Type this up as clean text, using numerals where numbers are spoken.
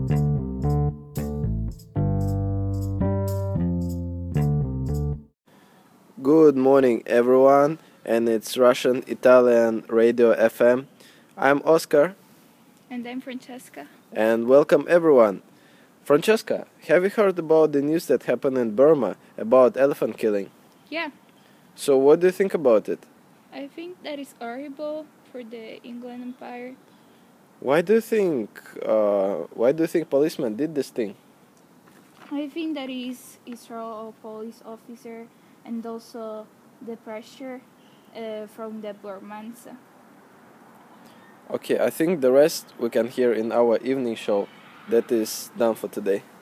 Good morning, everyone, and it's Russian Italian Radio FM. I'm Oscar, And I'm Francesca. and welcome everyone. Francesca, have you heard about the news that happened in Burma about elephant killing? Yeah, So, what do you think about it? I think that is horrible for the England Empire. Why do you think? Why do you think policemen did this thing? I think that is Israel police officer and also the pressure from the Burmans. Okay, I think the rest we can hear in our evening show. That is done for today.